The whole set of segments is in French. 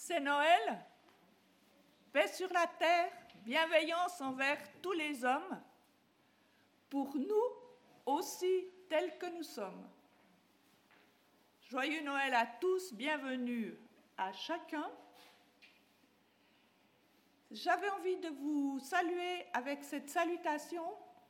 C'est Noël, paix sur la terre, bienveillance envers tous les hommes, pour nous aussi tels que nous sommes. Joyeux Noël à tous, bienvenue à chacun. J'avais envie de vous saluer avec cette salutation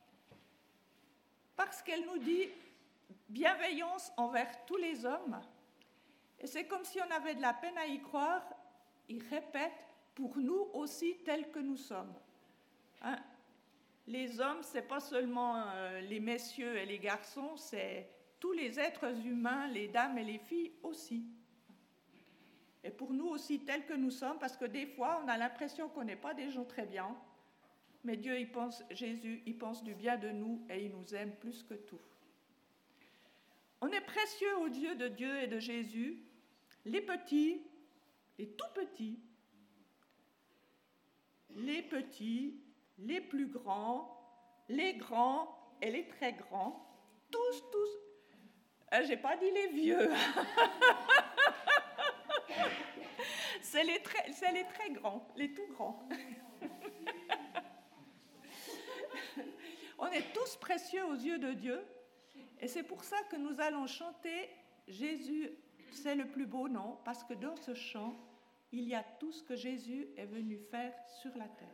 parce qu'elle nous dit bienveillance envers tous les hommes. Et c'est comme si on avait de la peine à y croire. Il répète, pour nous aussi tels que nous sommes. Hein? Les hommes, ce n'est pas seulement les messieurs et les garçons, c'est tous les êtres humains, les dames et les filles aussi. Et pour nous aussi tels que nous sommes, parce que des fois, on a l'impression qu'on n'est pas des gens très bien, mais Dieu, Jésus, il pense du bien de nous et il nous aime plus que tout. On est précieux aux yeux de Dieu et de Jésus, les petits, les tout petits, les plus grands, les grands et les très grands, tous. J'ai pas dit les vieux. C'est les très grands, les tout grands. On est tous précieux aux yeux de Dieu. Et c'est pour ça que nous allons chanter Jésus, c'est le plus beau nom, parce que dans ce chant, il y a tout ce que Jésus est venu faire sur la terre.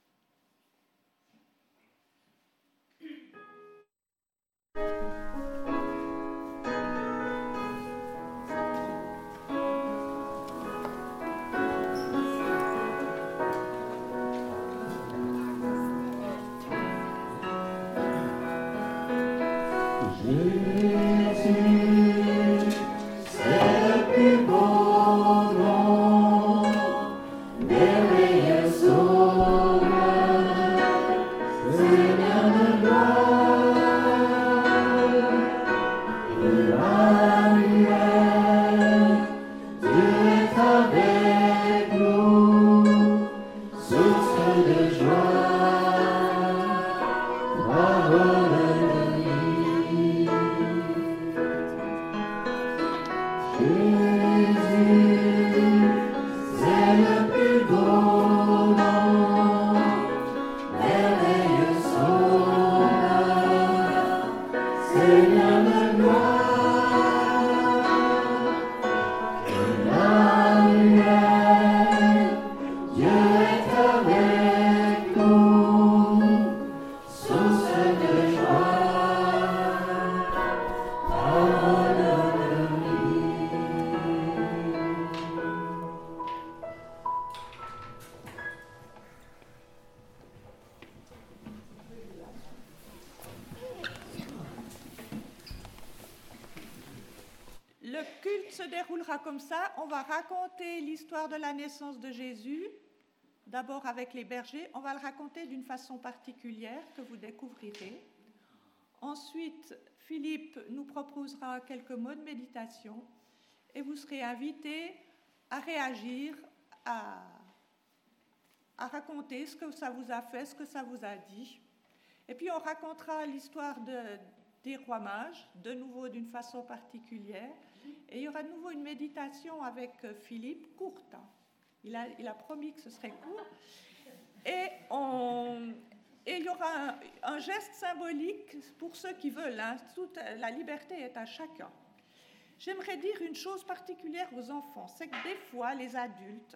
Le culte se déroulera comme ça. On va raconter l'histoire de la naissance de Jésus, d'abord avec les bergers. On va le raconter d'une façon particulière que vous découvrirez. Ensuite, Philippe nous proposera quelques mots de méditation et vous serez invités à réagir, à raconter ce que ça vous a fait, ce que ça vous a dit. Et puis on racontera l'histoire des rois mages, de nouveau d'une façon particulière. Et il y aura de nouveau une méditation avec Philippe, courte. Il a promis que ce serait court. Et il y aura un geste symbolique pour ceux qui veulent. Hein. Toute la liberté est à chacun. J'aimerais dire une chose particulière aux enfants, c'est que des fois, les adultes,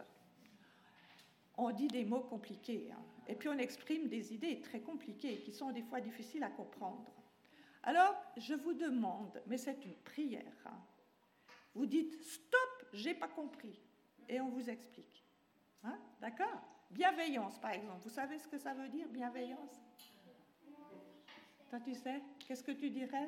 on dit des mots compliqués. Hein. Et puis on exprime des idées très compliquées qui sont des fois difficiles à comprendre. Alors, je vous demande, mais c'est une prière, hein, vous dites « Stop, j'ai pas compris » et on vous explique. Hein? D'accord? Bienveillance, par exemple. Vous savez ce que ça veut dire, bienveillance? Toi, tu sais? Qu'est-ce que tu dirais?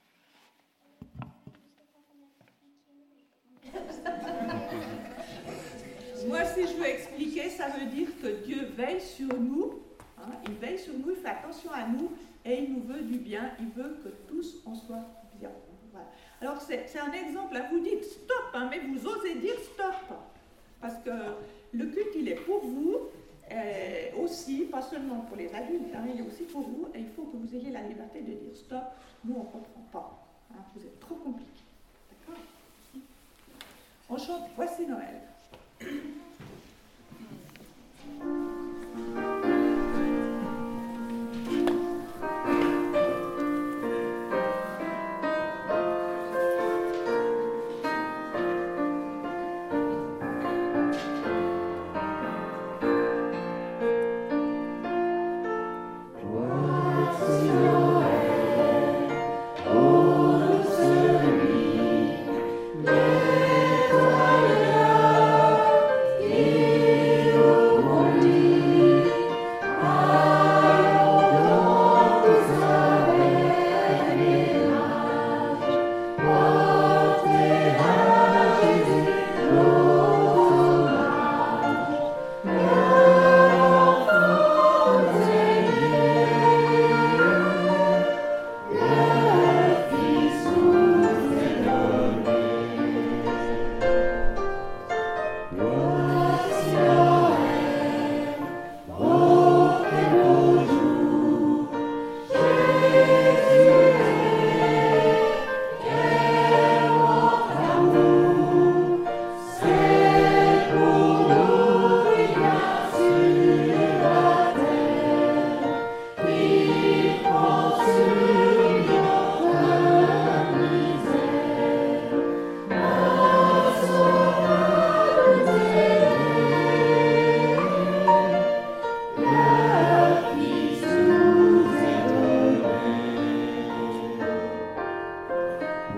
Moi, si je veux expliquer, ça veut dire que Dieu veille sur nous. Hein? Il veille sur nous, il fait attention à nous et il nous veut du bien. Il veut que tous en soient bien. Voilà. Alors, c'est un exemple. Là, vous dites stop, hein, mais vous osez dire stop. Parce que le culte, il est pour vous aussi, pas seulement pour les adultes, hein, il est aussi pour vous. Et il faut que vous ayez la liberté de dire stop. Nous, on ne comprend pas. Hein, vous êtes trop compliqués. D'accord? On chante Voici Noël.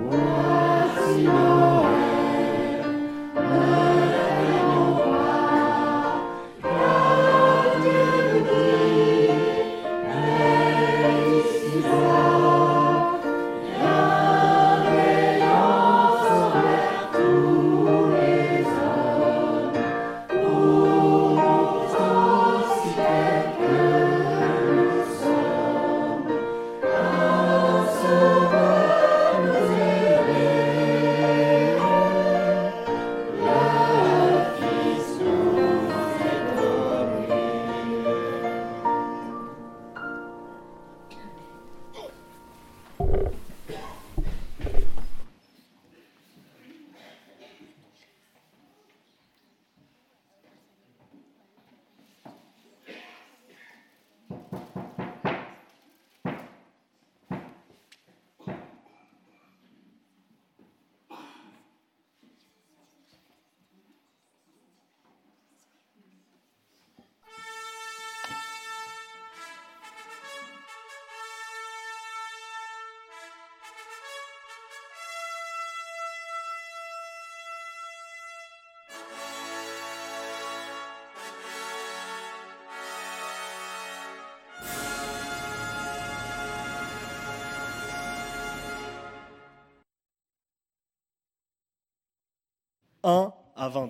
1 à 20.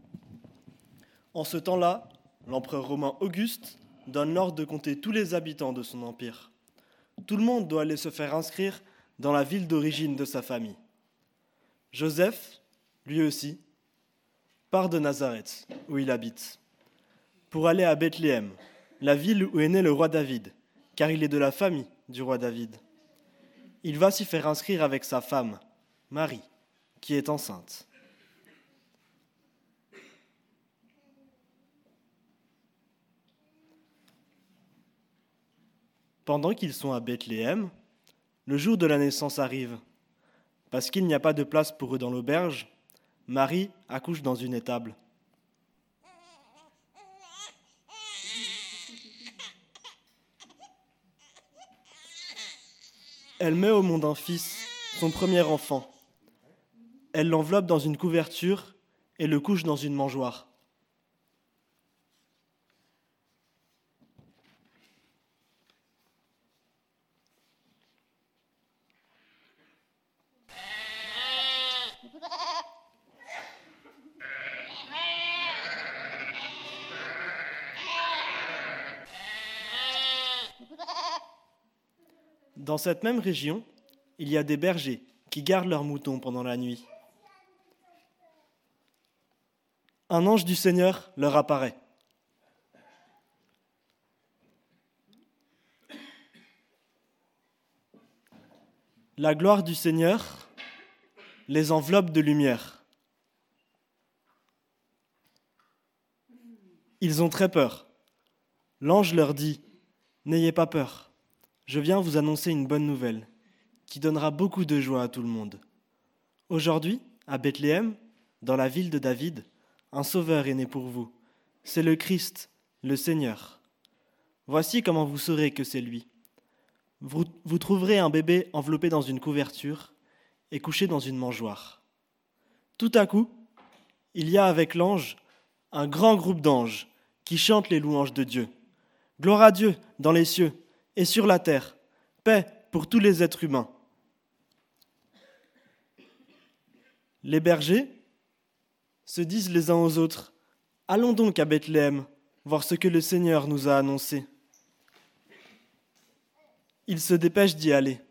En ce temps-là, l'empereur romain Auguste donne l'ordre de compter tous les habitants de son empire. Tout le monde doit aller se faire inscrire dans la ville d'origine de sa famille. Joseph, lui aussi, part de Nazareth, où il habite, pour aller à Bethléem, la ville où est né le roi David, car il est de la famille du roi David. Il va s'y faire inscrire avec sa femme, Marie, qui est enceinte. Pendant qu'ils sont à Bethléem, le jour de la naissance arrive. Parce qu'il n'y a pas de place pour eux dans l'auberge, Marie accouche dans une étable. Elle met au monde un fils, son premier enfant. Elle l'enveloppe dans une couverture et le couche dans une mangeoire. Dans cette même région, il y a des bergers qui gardent leurs moutons pendant la nuit. Un ange du Seigneur leur apparaît. La gloire du Seigneur les enveloppe de lumière. Ils ont très peur. L'ange leur dit « N'ayez pas peur, je viens vous annoncer une bonne nouvelle qui donnera beaucoup de joie à tout le monde. Aujourd'hui, à Bethléem, dans la ville de David, un sauveur est né pour vous. C'est le Christ, le Seigneur. Voici comment vous saurez que c'est lui. Vous trouverez un bébé enveloppé dans une couverture et couché dans une mangeoire. Tout à coup, il y a avec l'ange un grand groupe d'anges qui chantent les louanges de Dieu. Gloire à Dieu dans les cieux et sur la terre, paix pour tous les êtres humains. Les bergers se disent les uns aux autres, « Allons donc à Bethléem, voir ce que le Seigneur nous a annoncé. » Ils se dépêchent d'y aller.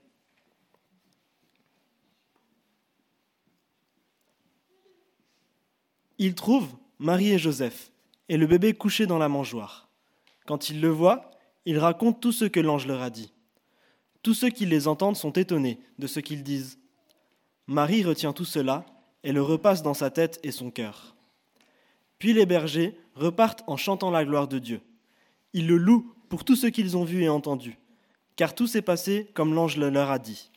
Ils trouvent Marie et Joseph et le bébé couché dans la mangeoire. Quand ils le voient, ils racontent tout ce que l'ange leur a dit. Tous ceux qui les entendent sont étonnés de ce qu'ils disent. Marie retient tout cela et le repasse dans sa tête et son cœur. Puis les bergers repartent en chantant la gloire de Dieu. Ils le louent pour tout ce qu'ils ont vu et entendu, car tout s'est passé comme l'ange le leur a dit.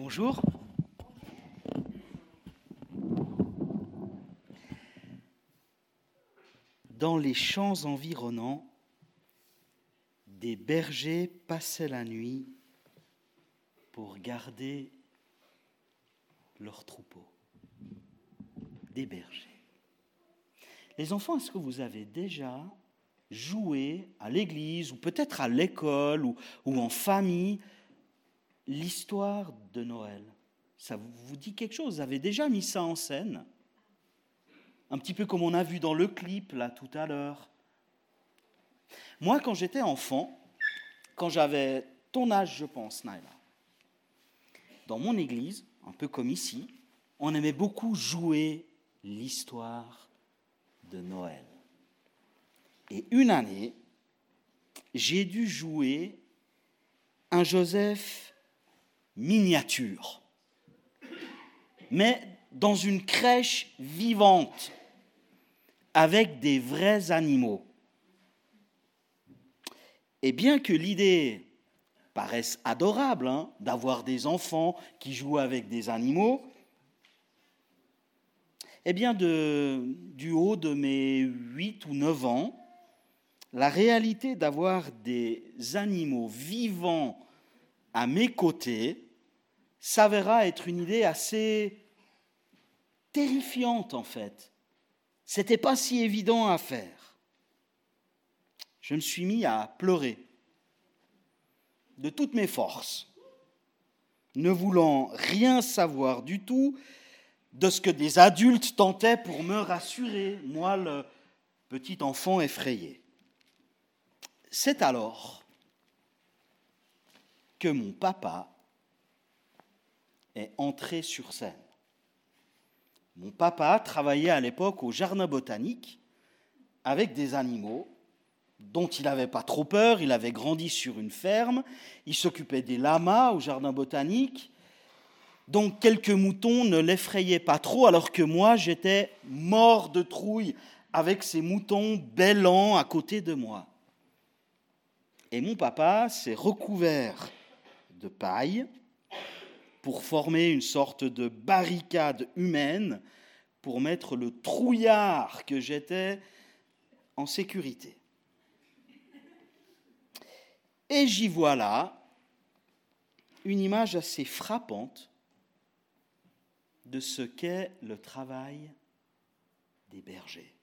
Bonjour. Dans les champs environnants, des bergers passaient la nuit pour garder leurs troupeaux. Des bergers. Les enfants, est-ce que vous avez déjà joué à l'église ou peut-être à l'école ou en famille l'histoire de Noël? Ça vous dit quelque chose? Vous avez déjà mis ça en scène? Un petit peu comme on a vu dans le clip là tout à l'heure. Moi, quand j'étais enfant, quand j'avais ton âge, je pense, Naila, dans mon église, un peu comme ici, on aimait beaucoup jouer l'histoire de Noël. Et une année, j'ai dû jouer un Joseph miniature, mais dans une crèche vivante, avec des vrais animaux. Et bien que l'idée paraisse adorable, d'avoir des enfants qui jouent avec des animaux, eh bien, du haut de mes 8 ou 9 ans, la réalité d'avoir des animaux vivants à mes côtés s'avéra être une idée assez terrifiante, en fait. C'était pas si évident à faire. Je me suis mis à pleurer de toutes mes forces, ne voulant rien savoir du tout de ce que des adultes tentaient pour me rassurer, moi, le petit enfant effrayé. C'est alors que mon papa est entré sur scène. Mon papa travaillait à l'époque au jardin botanique avec des animaux dont il n'avait pas trop peur. Il avait grandi sur une ferme, il s'occupait des lamas au jardin botanique, donc quelques moutons ne l'effrayaient pas trop, alors que moi, j'étais mort de trouille avec ces moutons bêlants à côté de moi. Et mon papa s'est recouvert de paille pour former une sorte de barricade humaine pour mettre le trouillard que j'étais en sécurité. Et j'y vois là une image assez frappante de ce qu'est le travail des bergers.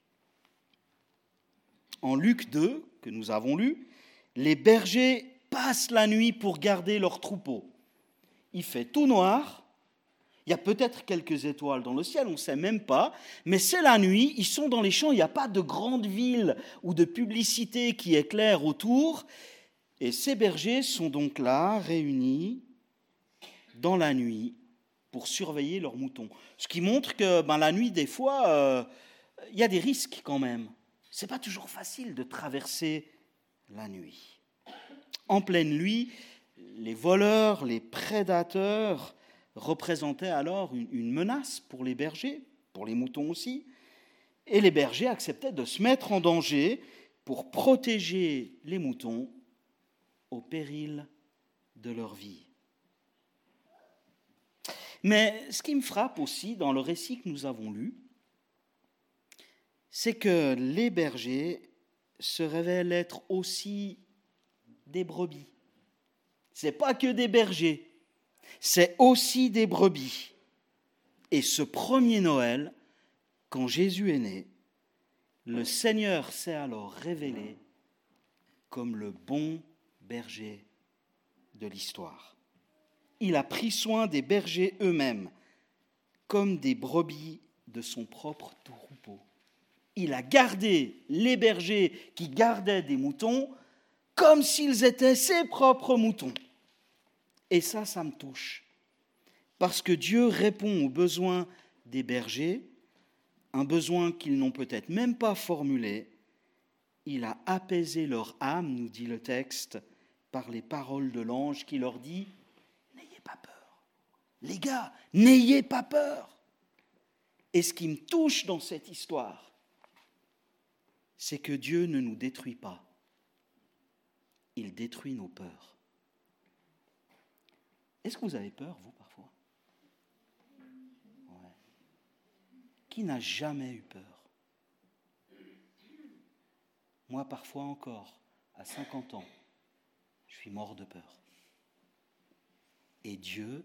En Luc 2, que nous avons lu, les bergers passent la nuit pour garder leurs troupeaux. Il fait tout noir, il y a peut-être quelques étoiles dans le ciel, on ne sait même pas, mais c'est la nuit, ils sont dans les champs, il n'y a pas de grande ville ou de publicité qui éclaire autour, et ces bergers sont donc là, réunis dans la nuit, pour surveiller leurs moutons. Ce qui montre que la nuit, des fois, il y a des risques quand même. Ce n'est pas toujours facile de traverser la nuit. En pleine nuit, les voleurs, les prédateurs représentaient alors une menace pour les bergers, pour les moutons aussi, et les bergers acceptaient de se mettre en danger pour protéger les moutons au péril de leur vie. Mais ce qui me frappe aussi dans le récit que nous avons lu, c'est que les bergers se révèlent être aussi des brebis. Ce n'est pas que des bergers, c'est aussi des brebis. Et ce premier Noël, quand Jésus est né, le Seigneur s'est alors révélé comme le bon berger de l'histoire. Il a pris soin des bergers eux-mêmes, comme des brebis de son propre troupeau. Il a gardé les bergers qui gardaient des moutons comme s'ils étaient ses propres moutons. Et ça me touche. Parce que Dieu répond aux besoins des bergers, un besoin qu'ils n'ont peut-être même pas formulé. Il a apaisé leur âme, nous dit le texte, par les paroles de l'ange qui leur dit « N'ayez pas peur. Les gars, n'ayez pas peur. » Et ce qui me touche dans cette histoire, c'est que Dieu ne nous détruit pas. Il détruit nos peurs. Est-ce que vous avez peur, vous, parfois? Ouais. Qui n'a jamais eu peur? Moi, parfois encore, à 50 ans, je suis mort de peur. Et Dieu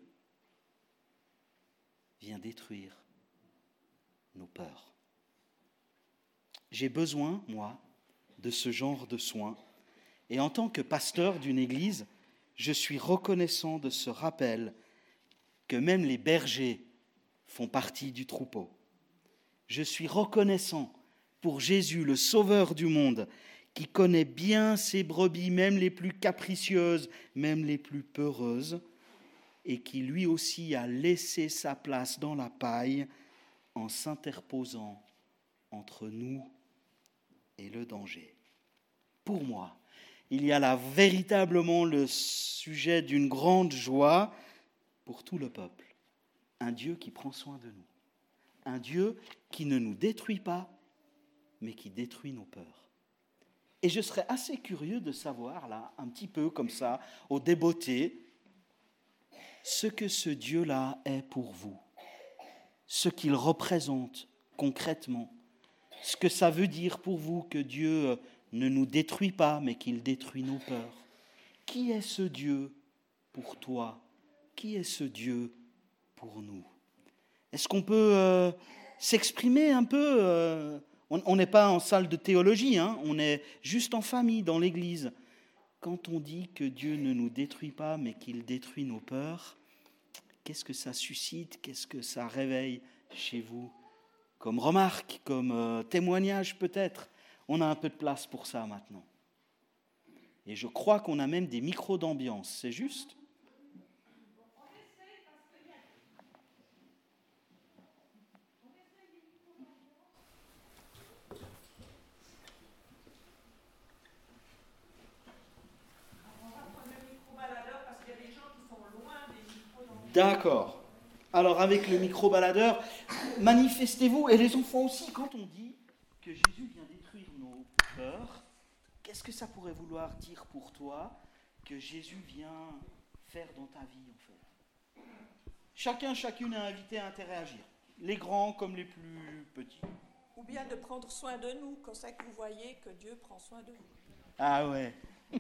vient détruire nos peurs. J'ai besoin, moi, de ce genre de soins. Et en tant que pasteur d'une église, je suis reconnaissant de ce rappel que même les bergers font partie du troupeau. Je suis reconnaissant pour Jésus, le Sauveur du monde, qui connaît bien ses brebis, même les plus capricieuses, même les plus peureuses, et qui lui aussi a laissé sa place dans la paille en s'interposant entre nous et le danger. Pour moi, il y a là véritablement le sujet d'une grande joie pour tout le peuple. Un Dieu qui prend soin de nous. Un Dieu qui ne nous détruit pas, mais qui détruit nos peurs. Et je serais assez curieux de savoir, là, un petit peu comme ça, au débeauté, ce que ce Dieu-là est pour vous, ce qu'il représente concrètement, ce que ça veut dire pour vous que Dieu ne nous détruit pas, mais qu'il détruit nos peurs. Qui est ce Dieu pour toi? Qui est ce Dieu pour nous? Est-ce qu'on peut s'exprimer un peu on n'est pas en salle de théologie, hein, on est juste en famille, dans l'église. Quand on dit que Dieu ne nous détruit pas, mais qu'il détruit nos peurs, qu'est-ce que ça suscite? Qu'est-ce que ça réveille chez vous? Comme remarque, comme témoignage peut-être. On a un peu de place pour ça maintenant. Et je crois qu'on a même des micros d'ambiance, c'est juste? D'accord. Alors avec le micro-baladeur, manifestez-vous, et les enfants aussi, quand on dit que Jésus vient détruire nos peurs, qu'est-ce que ça pourrait vouloir dire pour toi que Jésus vient faire dans ta vie en fait? Chacune est invité à interagir, les grands comme les plus petits. Ou bien de prendre soin de nous, comme ça que vous voyez que Dieu prend soin de vous. Ah ouais.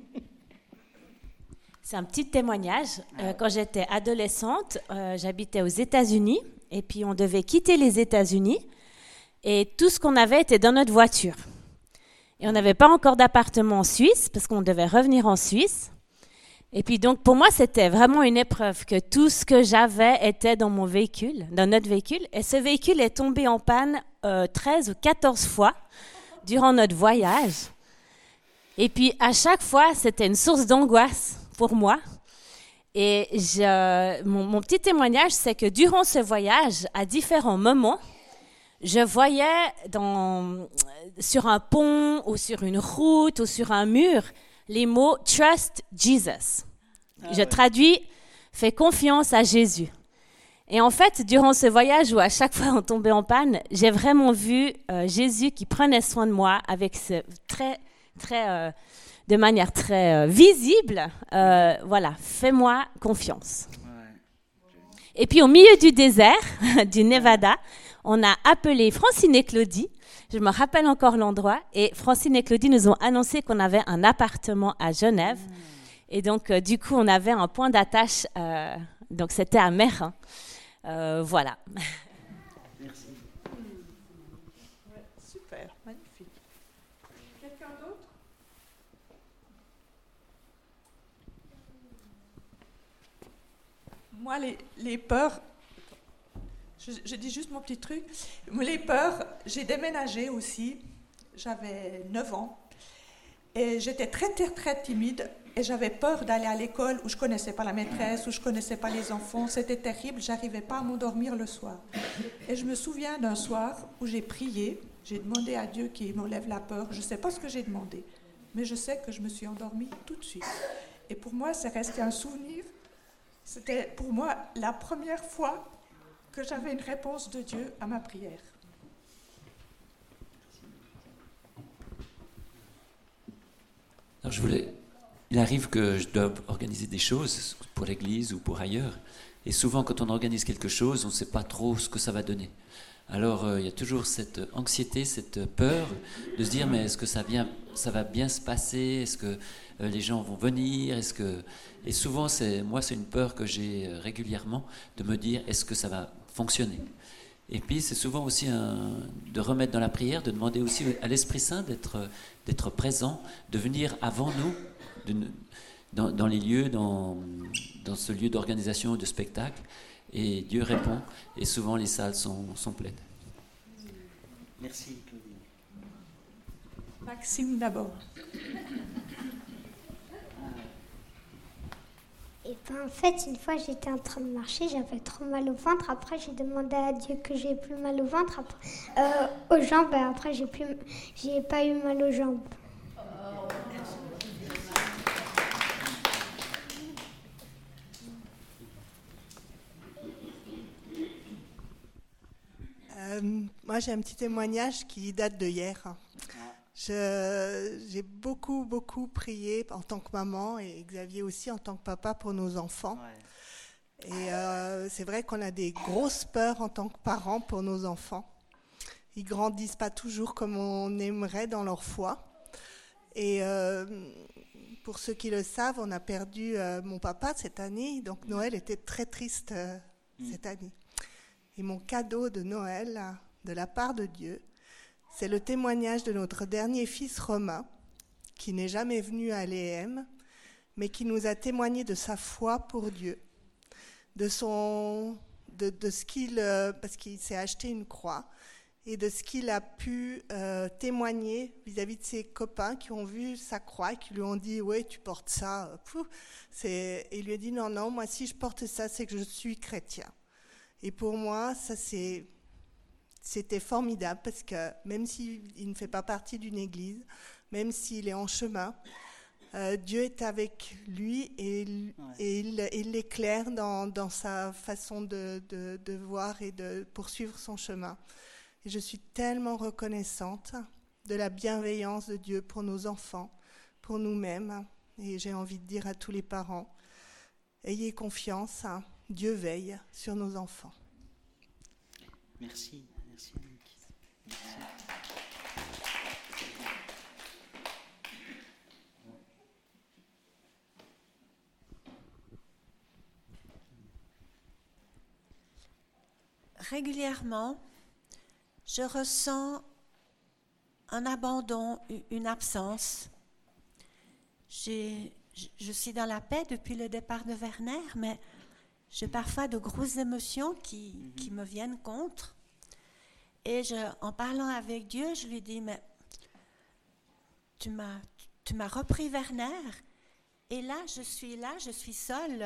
C'est un petit témoignage. Quand j'étais adolescente, j'habitais aux États-Unis et puis on devait quitter les États-Unis et tout ce qu'on avait était dans notre voiture. Et on n'avait pas encore d'appartement en Suisse parce qu'on devait revenir en Suisse. Et puis donc pour moi, c'était vraiment une épreuve que tout ce que j'avais était dans mon véhicule, dans notre véhicule. Et ce véhicule est tombé en panne 13 ou 14 fois durant notre voyage. Et puis à chaque fois, c'était une source d'angoisse pour moi. Et mon petit témoignage, c'est que durant ce voyage, à différents moments, je voyais sur un pont ou sur une route ou sur un mur les mots « Trust Jesus ». Je traduis « Fais confiance à Jésus ». Et en fait, durant ce voyage où à chaque fois on tombait en panne, j'ai vraiment vu Jésus qui prenait soin de moi avec ce de manière très visible, voilà, fais-moi confiance. Ouais. Et puis au milieu du désert, du Nevada, on a appelé Francine et Claudie, je me rappelle encore l'endroit, et Francine et Claudie nous ont annoncé qu'on avait un appartement à Genève, et donc du coup on avait un point d'attache, donc c'était à Mérin, voilà. Merci. Ouais, super, magnifique. Quelqu'un d'autre? Moi, les peurs, je dis juste mon petit truc, les peurs, j'ai déménagé aussi, j'avais 9 ans, et j'étais très timide, et j'avais peur d'aller à l'école où je ne connaissais pas la maîtresse, où je ne connaissais pas les enfants, c'était terrible, je n'arrivais pas à m'endormir le soir. Et je me souviens d'un soir où j'ai prié, j'ai demandé à Dieu qu'il m'enlève la peur, je ne sais pas ce que j'ai demandé, mais je sais que je me suis endormie tout de suite. Et pour moi, c'est resté un souvenir. C'était pour moi la première fois que j'avais une réponse de Dieu à ma prière. Alors il arrive que je dois organiser des choses pour l'église ou pour ailleurs. Et souvent, quand on organise quelque chose, on ne sait pas trop ce que ça va donner. Alors, il y a toujours cette anxiété, cette peur de se dire, mais est-ce que ça va bien se passer? Est-ce que les gens vont venir? Et souvent, c'est une peur que j'ai régulièrement, de me dire, est-ce que ça va fonctionner? Et puis, c'est souvent aussi de remettre dans la prière, de demander aussi à l'Esprit Saint d'être présent, de venir avant nous, dans les lieux, dans ce lieu d'organisation ou de spectacle. Et Dieu répond, et souvent les salles sont pleines. Merci, Claudine. Maxime d'abord. Et ben en fait, une fois j'étais en train de marcher, j'avais trop mal au ventre. Après, j'ai demandé à Dieu que j'ai plus mal au ventre, aux jambes. Et après, j'ai pas eu mal aux jambes. Moi, j'ai un petit témoignage qui date de hier. J'ai beaucoup prié en tant que maman et Xavier aussi en tant que papa pour nos enfants. Ouais. Et c'est vrai qu'on a des grosses peurs en tant que parents pour nos enfants. Ils grandissent pas toujours comme on aimerait dans leur foi. Et pour ceux qui le savent, on a perdu mon papa cette année. Donc Noël était très triste cette année. Et mon cadeau de Noël, de la part de Dieu, c'est le témoignage de notre dernier fils Romain, qui n'est jamais venu à l'EM, mais qui nous a témoigné de sa foi pour Dieu, de ce qu'il, parce qu'il s'est acheté une croix, et de ce qu'il a pu témoigner vis-à-vis de ses copains qui ont vu sa croix et qui lui ont dit « Ouais, tu portes ça. » Et il lui a dit « Non, moi si je porte ça, c'est que je suis chrétien. » Et pour moi, ça c'était formidable parce que même s'il ne fait pas partie d'une église, même s'il est en chemin, Dieu est avec lui et il l'éclaire dans sa façon de voir et de poursuivre son chemin. Et je suis tellement reconnaissante de la bienveillance de Dieu pour nos enfants, pour nous-mêmes. Et j'ai envie de dire à tous les parents, ayez confiance, Dieu veille sur nos enfants. Merci Annick. Merci. Régulièrement, je ressens un abandon, une absence. Je suis dans la paix depuis le départ de Werner, mais j'ai parfois de grosses émotions qui me viennent contre. Et en parlant avec Dieu, je lui dis, mais tu m'as repris Werner, et là, je suis seule.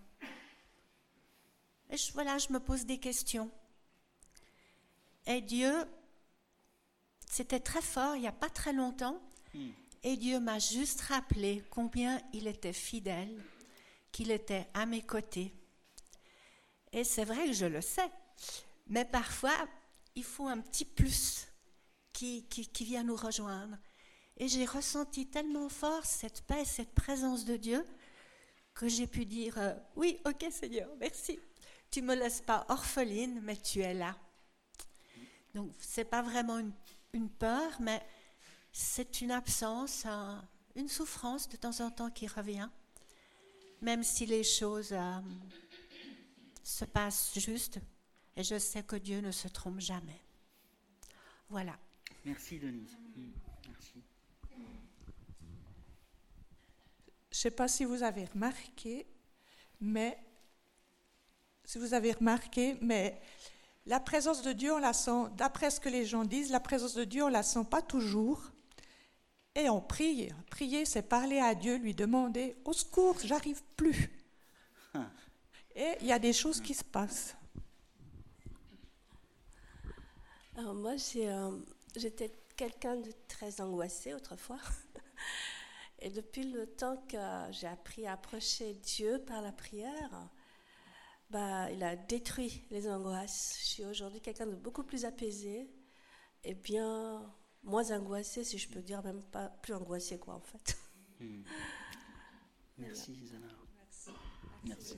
Et je me pose des questions. Et Dieu, c'était très fort, il n'y a pas très longtemps, et Dieu m'a juste rappelé combien il était fidèle, qu'il était à mes côtés. Et c'est vrai que je le sais, mais parfois, il faut un petit plus qui vient nous rejoindre. Et j'ai ressenti tellement fort cette paix, cette présence de Dieu, que j'ai pu dire, oui, ok Seigneur, merci. Tu ne me laisses pas orpheline, mais tu es là. Donc, ce n'est pas vraiment une peur, mais c'est une absence, une souffrance de temps en temps qui revient, même si les choses se passent juste, et je sais que Dieu ne se trompe jamais. Voilà. Merci Denise. Merci. Je ne sais pas si vous avez remarqué, mais la présence de Dieu, on la sent, d'après ce que les gens disent, la présence de Dieu, on ne la sent pas toujours. Et on prie. Prier, c'est parler à Dieu, lui demander « Au secours, j'arrive plus ». Et il y a des choses qui se passent. Alors moi, j'étais quelqu'un de très angoissé autrefois. Et depuis le temps que j'ai appris à approcher Dieu par la prière, il a détruit les angoisses. Je suis aujourd'hui quelqu'un de beaucoup plus apaisé et bien moins angoissé, si je peux dire, même pas plus angoissé quoi en fait. Merci Zana. Merci. Merci.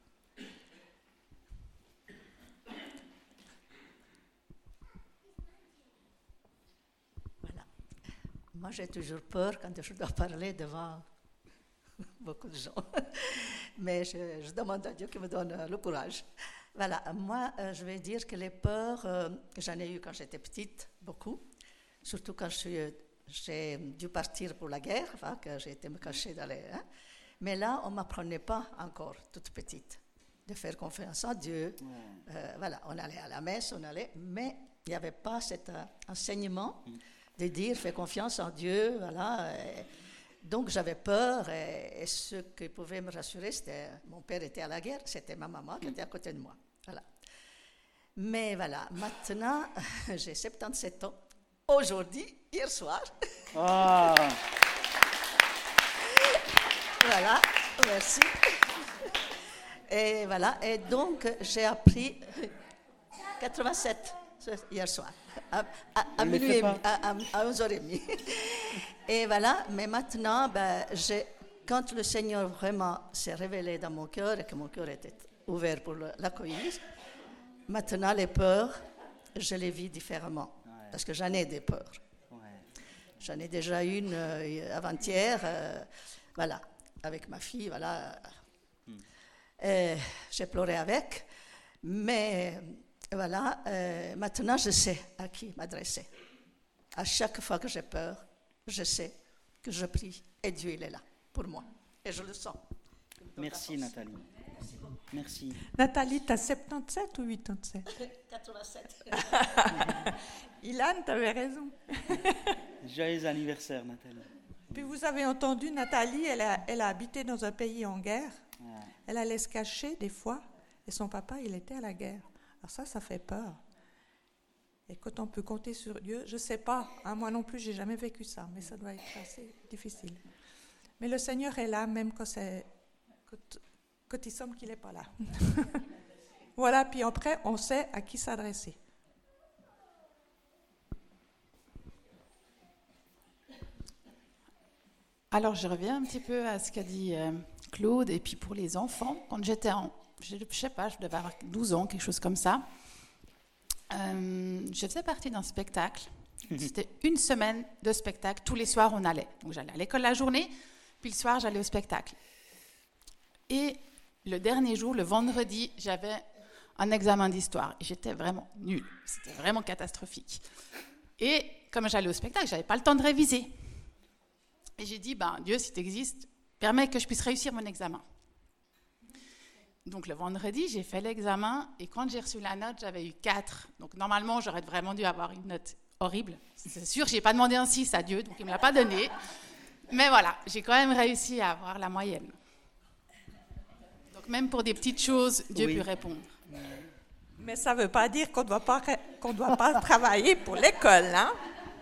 Voilà. Moi, j'ai toujours peur quand je dois parler devant beaucoup de gens. Mais je demande à Dieu qu'il me donne le courage. Voilà, moi, je vais dire que les peurs, j'en ai eu quand j'étais petite, beaucoup. Surtout quand j'ai dû partir pour la guerre, enfin, que j'ai été me cacher dans les... Hein. Mais là, on ne m'apprenait pas encore, toute petite, de faire confiance en Dieu. Voilà, on allait à la messe, mais il n'y avait pas cet enseignement de dire « fais confiance en Dieu ». Voilà. Donc j'avais peur et ce qui pouvait me rassurer, c'était mon père était à la guerre, c'était ma maman qui était à côté de moi. Voilà. Mais voilà, maintenant, j'ai 77 ans. Aujourd'hui, hier soir. Ah. Voilà, merci. Et voilà, et donc j'ai appris 87 hier soir, à minuit, à 11h30. Et voilà, mais maintenant, quand le Seigneur vraiment s'est révélé dans mon cœur et que mon cœur était ouvert pour l'accueillir, maintenant les peurs, je les vis différemment. Parce que j'en ai des peurs. J'en ai déjà une avant-hier, voilà, avec ma fille, voilà. J'ai pleuré avec, mais voilà, maintenant je sais à qui m'adresser. À chaque fois que j'ai peur, je sais que je prie et Dieu il est là pour moi. Et je le sens. Merci Nathalie. Merci. Nathalie, tu as 77 ou 87? 87. Ilan, tu avais raison. Joyeux anniversaire Nathalie. Puis vous avez entendu, Nathalie, elle a habité dans un pays en guerre. Elle allait se cacher des fois. Et son papa, il était à la guerre. Alors ça fait peur. Et quand on peut compter sur Dieu, je ne sais pas, hein, moi non plus, je n'ai jamais vécu ça, mais ça doit être assez difficile. Mais le Seigneur est là, même quand il semble qu'il n'est pas là. Voilà, puis après, on sait à qui s'adresser. Alors, je reviens un petit peu à ce qu'a dit Claude, et puis pour les enfants, quand j'étais je sais pas, je devais avoir 12 ans, quelque chose comme ça, je faisais partie d'un spectacle. C'était une semaine de spectacle. Tous les soirs, on allait. Donc, j'allais à l'école la journée, puis le soir, j'allais au spectacle. Et le dernier jour, le vendredi, j'avais un examen d'histoire. Et j'étais vraiment nulle. C'était vraiment catastrophique. Et comme j'allais au spectacle, je n'avais pas le temps de réviser. Et j'ai dit, Dieu, si tu existes, permets que je puisse réussir mon examen. Donc le vendredi, j'ai fait l'examen et quand j'ai reçu la note, j'avais eu 4. Donc normalement, j'aurais vraiment dû avoir une note horrible. C'est sûr, je n'ai pas demandé un 6 à Dieu, donc il ne me l'a pas donné. Mais voilà, j'ai quand même réussi à avoir la moyenne. Donc même pour des petites choses, Dieu peut répondre. Mais ça ne veut pas dire qu'on ne doit pas travailler pour l'école, hein?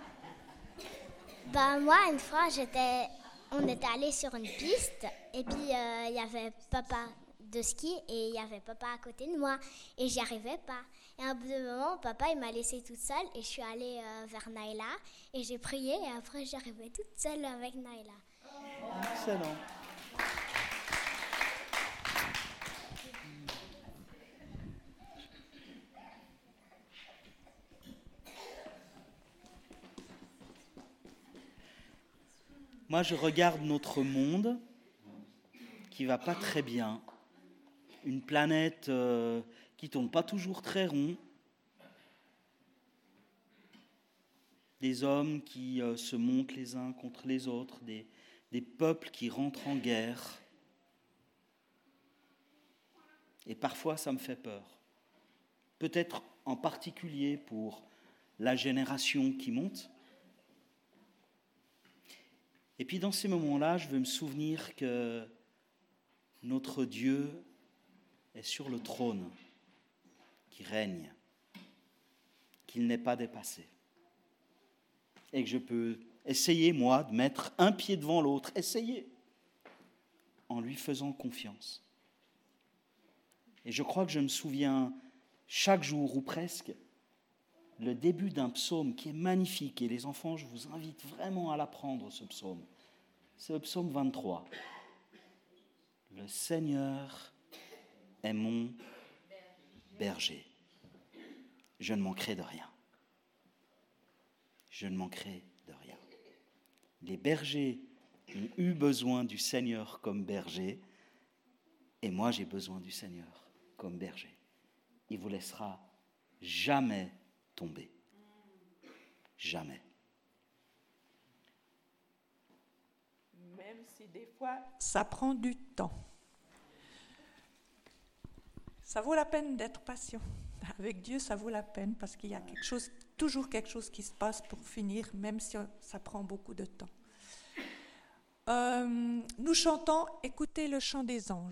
Moi, une fois, on était allés sur une piste et puis il y avait papa de ski et il y avait papa à côté de moi et j'y arrivais pas. Et à un bout de moment, papa il m'a laissée toute seule et je suis allée vers Naïla et j'ai prié et après j'arrivais toute seule avec Naïla. Excellent. Moi, je regarde notre monde qui va pas très bien. Une planète qui tourne pas toujours très rond. Des hommes qui se montent les uns contre les autres. Des peuples qui rentrent en guerre. Et parfois, ça me fait peur. Peut-être en particulier pour la génération qui monte. Et puis dans ces moments-là, je veux me souvenir que notre Dieu est sur le trône, qui règne, qu'il n'est pas dépassé. Et que je peux essayer, moi, de mettre un pied devant l'autre, essayer, en lui faisant confiance. Et je crois que je me souviens chaque jour, ou presque, le début d'un psaume qui est magnifique. Et les enfants, je vous invite vraiment à l'apprendre, ce psaume. C'est le psaume 23. Le Seigneur est mon berger. Je ne manquerai de rien. Je ne manquerai de rien. Les bergers ont eu besoin du Seigneur comme berger, et moi j'ai besoin du Seigneur comme berger. Il ne vous laissera jamais tomber. Jamais. Même si des fois, ça prend du temps. Ça vaut la peine d'être patient. Avec Dieu, ça vaut la peine parce qu'il y a toujours quelque chose qui se passe pour finir, même si ça prend beaucoup de temps. Nous chantons « Écoutez le chant des anges ».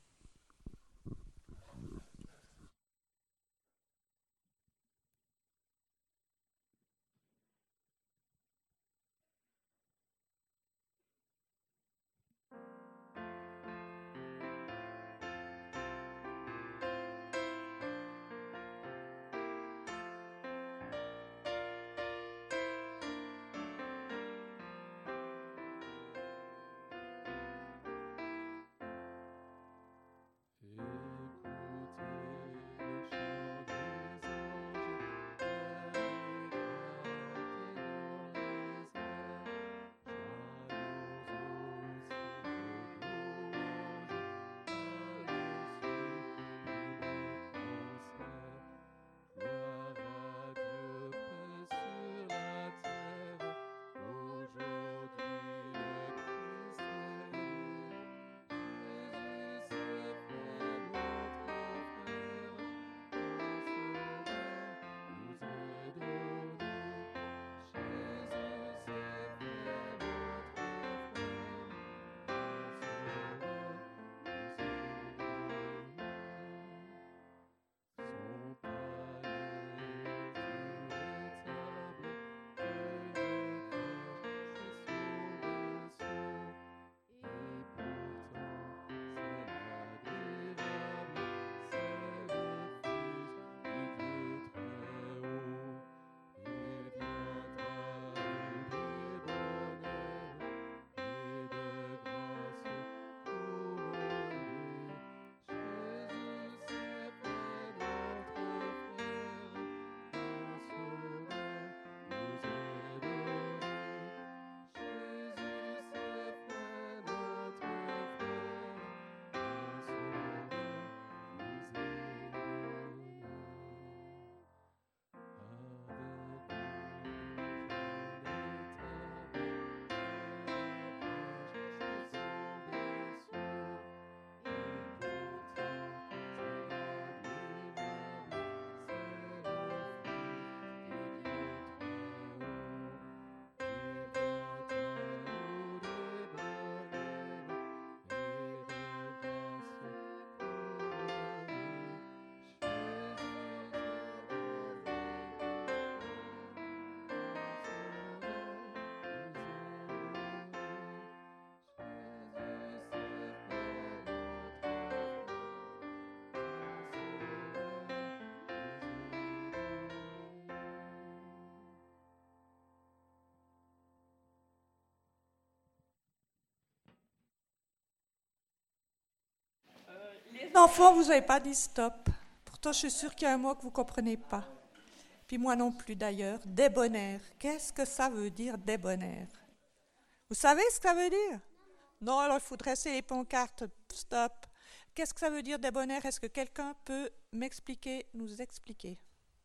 Les enfants, vous n'avez pas dit stop. Pourtant, je suis sûre qu'il y a un mot que vous ne comprenez pas. Puis moi non plus d'ailleurs. Débonnaire. Qu'est-ce que ça veut dire débonnaire? Vous savez ce que ça veut dire? Non, alors il faut dresser les pancartes. Stop. Qu'est-ce que ça veut dire débonnaire? Est-ce que quelqu'un peut m'expliquer, nous expliquer?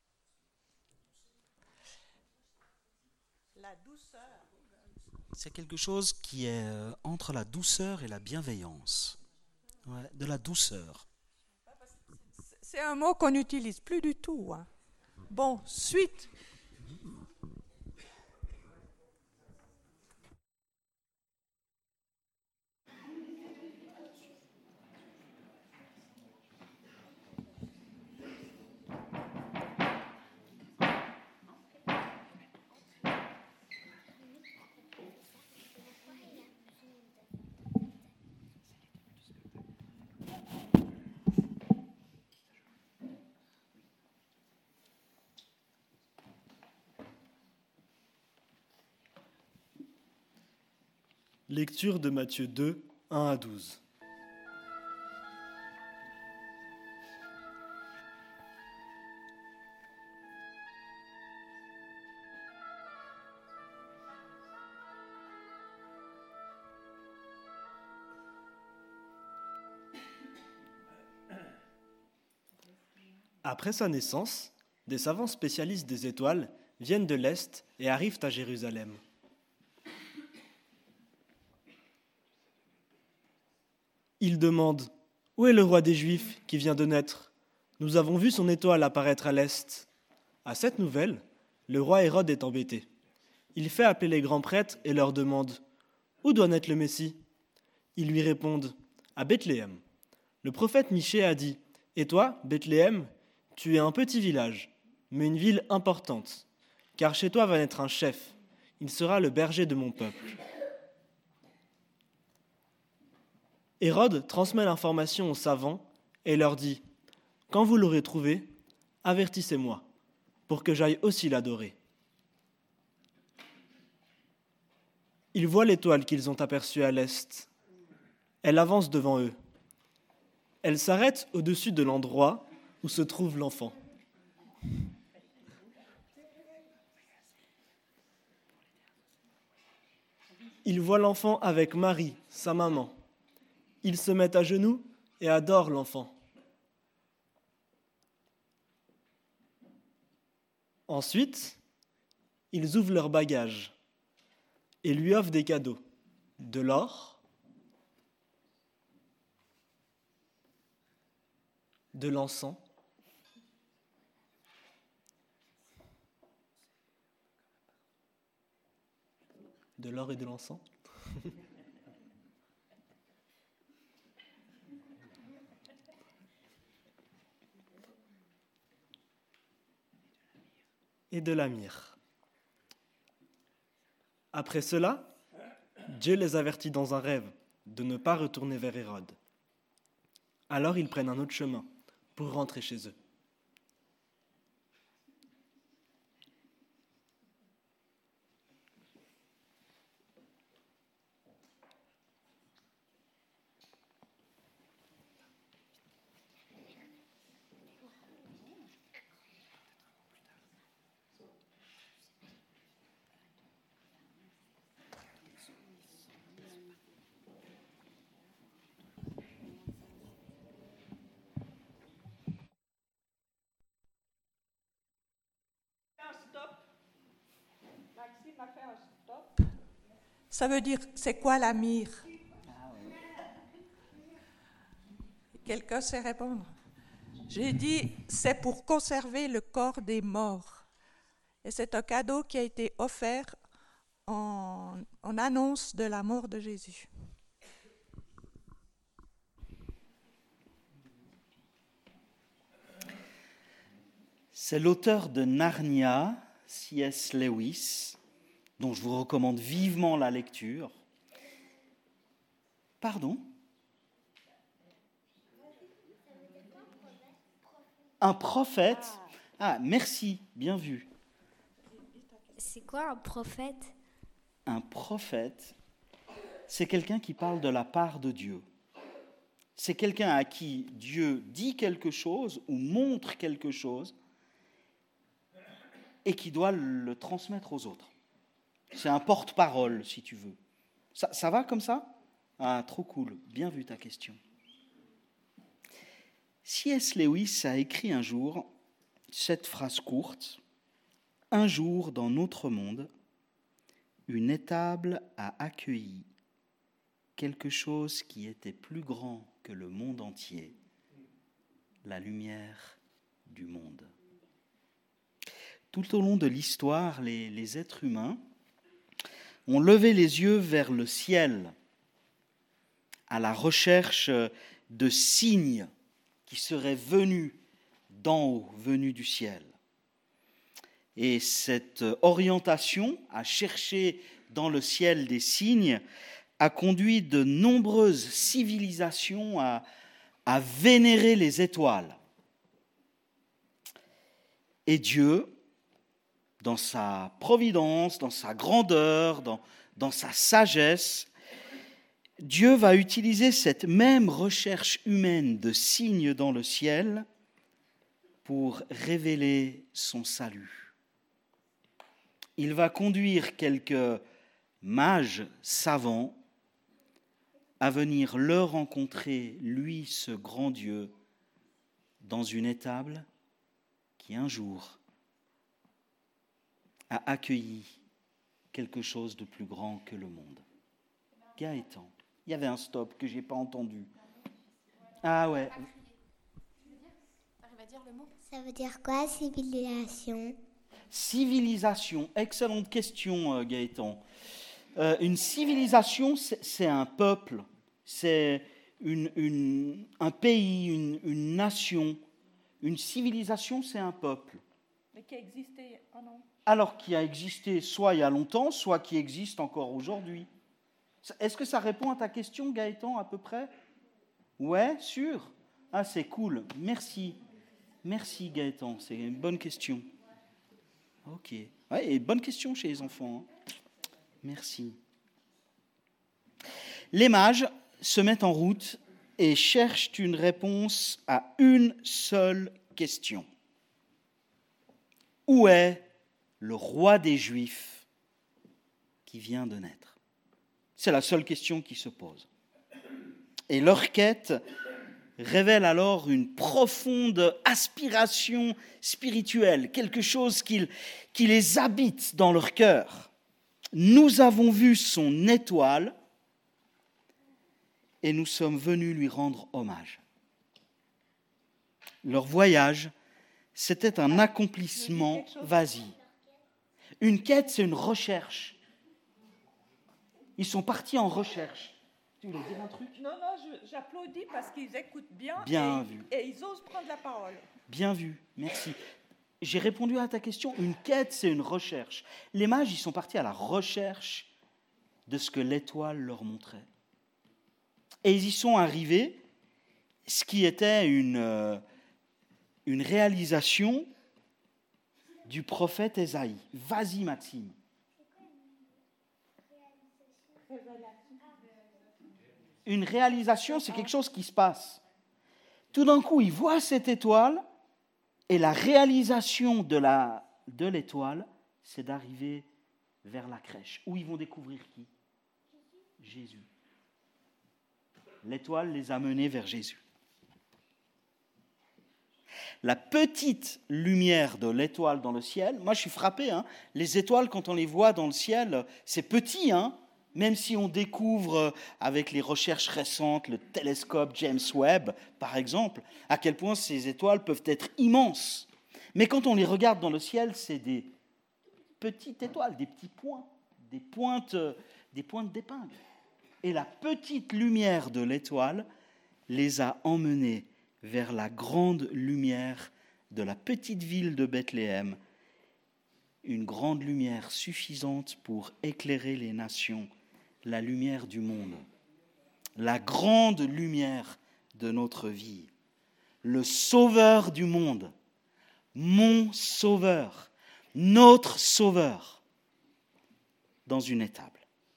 La douceur. C'est quelque chose qui est entre la douceur et la bienveillance. Ouais, de la douceur. C'est un mot qu'on n'utilise plus du tout. Hein. Bon, suite. Lecture de Matthieu 2, 1 à 12. Après sa naissance, des savants spécialistes des étoiles viennent de l'Est et arrivent à Jérusalem. Ils demandent « Où est le roi des Juifs qui vient de naître ? Nous avons vu son étoile apparaître à l'Est. » À cette nouvelle, le roi Hérode est embêté. Il fait appeler les grands prêtres et leur demande « Où doit naître le Messie ?» Ils lui répondent « À Bethléem. » Le prophète Michée a dit « Et toi, Bethléem, tu es un petit village, mais une ville importante, car chez toi va naître un chef. Il sera le berger de mon peuple. » Hérode transmet l'information aux savants et leur dit « Quand vous l'aurez trouvé, avertissez-moi, pour que j'aille aussi l'adorer. » Ils voient l'étoile qu'ils ont aperçue à l'est. Elle avance devant eux. Elle s'arrête au-dessus de l'endroit où se trouve l'enfant. Ils voient l'enfant avec Marie, sa maman. Ils se mettent à genoux et adorent l'enfant. Ensuite, ils ouvrent leurs bagages et lui offrent des cadeaux, de l'or, de l'encens, de l'or et de l'encens, et de la myrrhe. Après cela, Dieu les avertit dans un rêve de ne pas retourner vers Hérode. Alors ils prennent un autre chemin pour rentrer chez eux. Ça veut dire, c'est quoi la myrrhe? Quelqu'un sait répondre? J'ai dit, c'est pour conserver le corps des morts. Et c'est un cadeau qui a été offert en annonce de la mort de Jésus. C'est l'auteur de Narnia, C.S. Lewis, dont je vous recommande vivement la lecture. Pardon ? Un prophète ? Ah, merci, bien vu. C'est quoi un prophète ? Un prophète, c'est quelqu'un qui parle de la part de Dieu. C'est quelqu'un à qui Dieu dit quelque chose ou montre quelque chose et qui doit le transmettre aux autres. C'est un porte-parole, si tu veux. Ça va comme ça ? Ah, trop cool. Bien vu ta question. C.S. Lewis a écrit un jour cette phrase courte. « Un jour, dans notre monde, une étable a accueilli quelque chose qui était plus grand que le monde entier, la lumière du monde. » Tout au long de l'histoire, les êtres humains ont levé les yeux vers le ciel, à la recherche de signes qui seraient venus d'en haut, venus du ciel. Et cette orientation à chercher dans le ciel des signes a conduit de nombreuses civilisations à vénérer les étoiles. Et Dieu, dans sa providence, dans sa grandeur, dans sa sagesse, Dieu va utiliser cette même recherche humaine de signes dans le ciel pour révéler son salut. Il va conduire quelques mages savants à venir le rencontrer, lui, ce grand Dieu, dans une étable qui un jour a accueilli quelque chose de plus grand que le monde. Gaëtan, il y avait un stop que je n'ai pas entendu. Ah ouais. Ça veut dire quoi, civilisation? Civilisation, excellente question, Gaëtan. Une civilisation, c'est un peuple, c'est un pays, une nation. Une civilisation, c'est un peuple. Mais qui existait Alors qui a existé soit il y a longtemps, soit qui existe encore aujourd'hui. Est-ce que ça répond à ta question, Gaëtan, à peu près? Ouais, sûr. Ah, c'est cool. Merci. Merci, Gaëtan. C'est une bonne question. Ok. Ouais, et bonne question chez les enfants. Hein. Merci. Les mages se mettent en route et cherchent une réponse à une seule question. Où est le roi des Juifs qui vient de naître? C'est la seule question qui se pose. Et leur quête révèle alors une profonde aspiration spirituelle, quelque chose qui les habite dans leur cœur. Nous avons vu son étoile et nous sommes venus lui rendre hommage. Leur voyage, c'était un accomplissement. Vas-y. Une quête, c'est une recherche. Ils sont partis en recherche. Tu voulais dire un truc? Non, j'applaudis parce qu'ils écoutent bien, vu. Et ils osent prendre la parole. Bien vu, merci. J'ai répondu à ta question. Une quête, c'est une recherche. Les mages, ils sont partis à la recherche de ce que l'étoile leur montrait. Et ils y sont arrivés, ce qui était une réalisation du prophète Ésaïe. Vas-y, Maxime. Une réalisation, c'est quelque chose qui se passe. Tout d'un coup, ils voient cette étoile, et la réalisation de l'étoile, c'est d'arriver vers la crèche, où ils vont découvrir qui? Jésus. L'étoile les a menés vers Jésus. La petite lumière de l'étoile dans le ciel, moi je suis frappé, hein, les étoiles quand on les voit dans le ciel, c'est petit, hein, même si on découvre avec les recherches récentes, le télescope James Webb par exemple, à quel point ces étoiles peuvent être immenses. Mais quand on les regarde dans le ciel, c'est des petites étoiles, des petits points, des pointes d'épingle. Et la petite lumière de l'étoile les a emmenés vers la grande lumière de la petite ville de Bethléem, une grande lumière suffisante pour éclairer les nations, la lumière du monde, la grande lumière de notre vie, le sauveur du monde, mon sauveur, notre sauveur, dans une étable.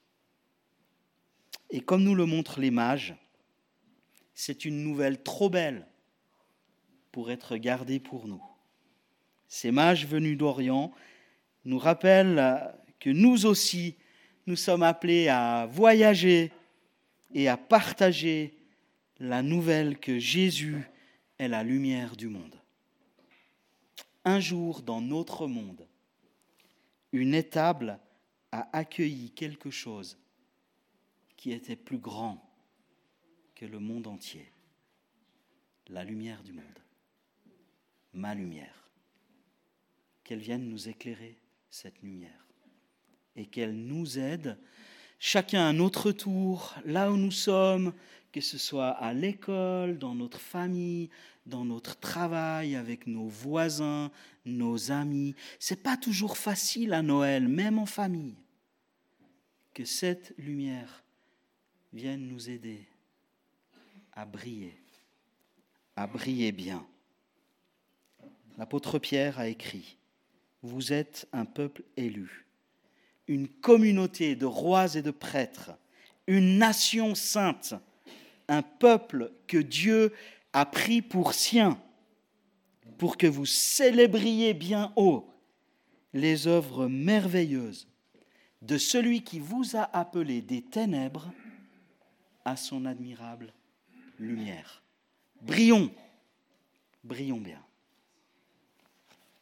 Et comme nous le montrent les mages, c'est une nouvelle trop belle pour être gardée pour nous. Ces mages venus d'Orient nous rappellent que nous aussi, nous sommes appelés à voyager et à partager la nouvelle que Jésus est la lumière du monde. Un jour, dans notre monde, une étable a accueilli quelque chose qui était plus grand que le monde entier. La lumière du monde. Ma lumière. Qu'elle vienne nous éclairer, cette lumière. Et qu'elle nous aide, chacun à notre tour, là où nous sommes, que ce soit à l'école, dans notre famille, dans notre travail, avec nos voisins, nos amis. C'est pas toujours facile à Noël, même en famille. Que cette lumière vienne nous aider à briller bien. L'apôtre Pierre a écrit « Vous êtes un peuple élu, une communauté de rois et de prêtres, une nation sainte, un peuple que Dieu a pris pour sien, pour que vous célébriez bien haut les œuvres merveilleuses de celui qui vous a appelé des ténèbres à son admirable lumière. Brillons bien.